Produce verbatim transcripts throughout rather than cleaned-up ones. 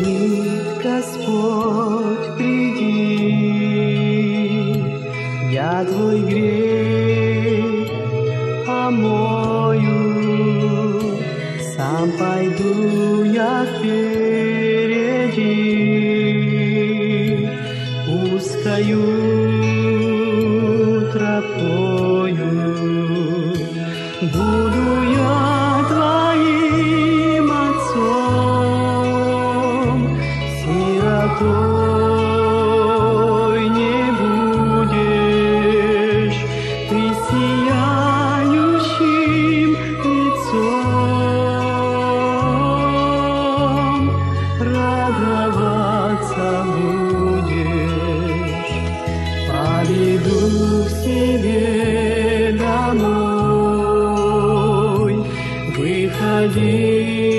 Говорит Господь, приди, я твой грех омою, сам пойду я впереди, узкою тропою буду я твоим отцом, сиротой не будешь, ты сияющим лицом радоваться будешь. Поведу к себе домой, выходи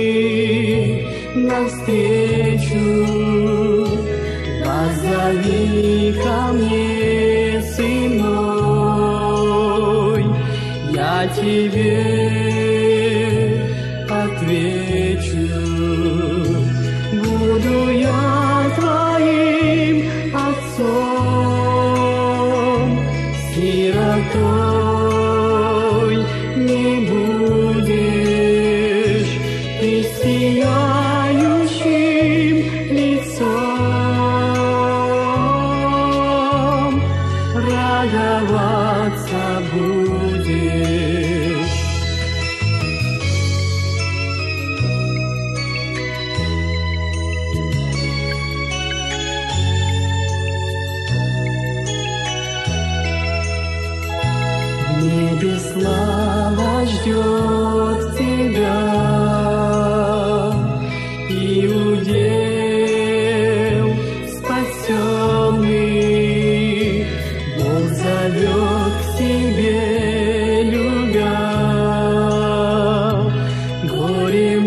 навстречу, позови ко мне, сын мой, я тебе отвечу. Буду я твоим отцом, сиротой не будешь, ты сияющим лицом радоваться будешь. В небе слава ждет тебя, Иудеев спасенный, Бог зовет к себе, любя, горем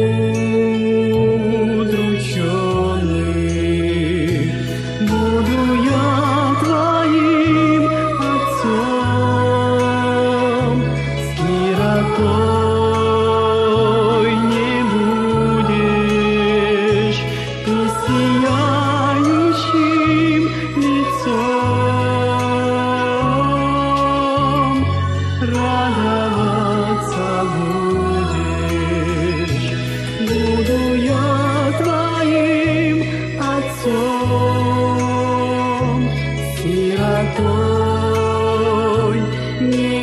удрученный. Буду я твоим отцом, сиротой не будешь, ты сияющим лицом радоваться будешь. Буду я твоим отцом, сиротой не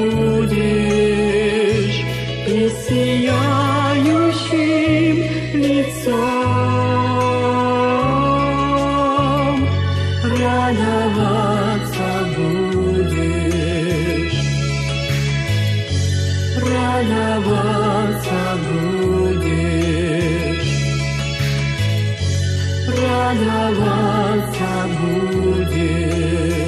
будешь, ты сияющим лицом радоваться будешь, радоваться будешь, радоваться будешь.